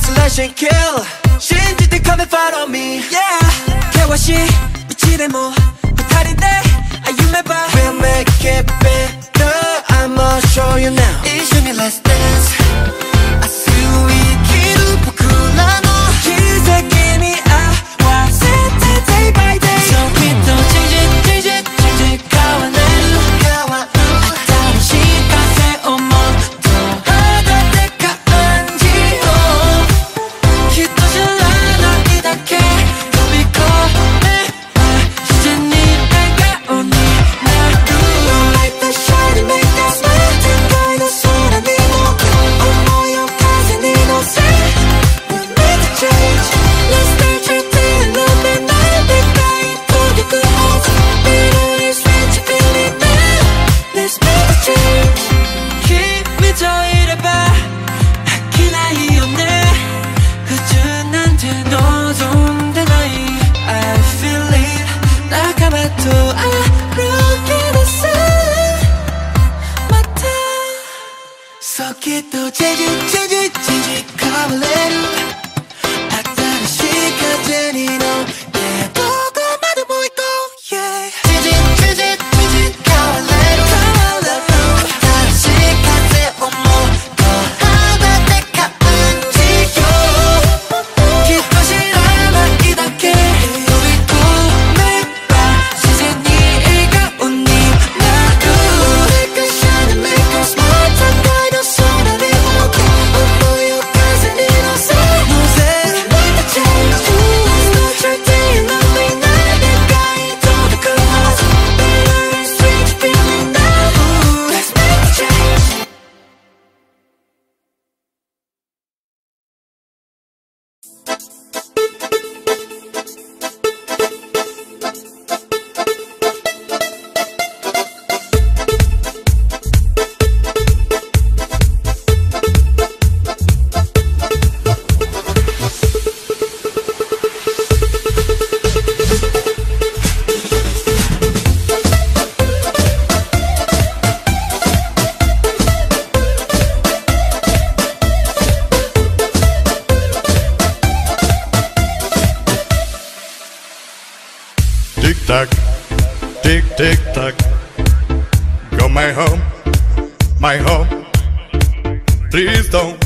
isolation kill 信じて come and follow me yeah 険しい道でも二人で歩めば We'll make it better I'ma show you now 一緒に Let's dance 明日を生きる僕らの奇跡に合わせて Day by day So きっと change it 変われる新しい風をもっと肌で感じようきっと知らないだけ飛び越えば自然に笑顔になる Like the shining make us smile 天界の空にも思いを風に乗せ We'll make a change Let's start your day and love me night でかい届くはず Bitter is rich feeling now Let's make a change 君といれば飽きないよね不純なんて望んでない I feel it 仲間と歩き出すまたそうきっと change変われる新しい風に乗ってどこまでも行こう Yeah change変われる新しい風をもっと肌で感じようきっと知らないだけ飛び込めば自然に笑顔になる Make a shine and make a smile 高いの空にも思いを風に乗せ Make a change Let's start your day and love me night でかい届くはず Bitter is rich feeling now Let's make a change Tick tock, tick tick tock. Go my home, my home. Please don't.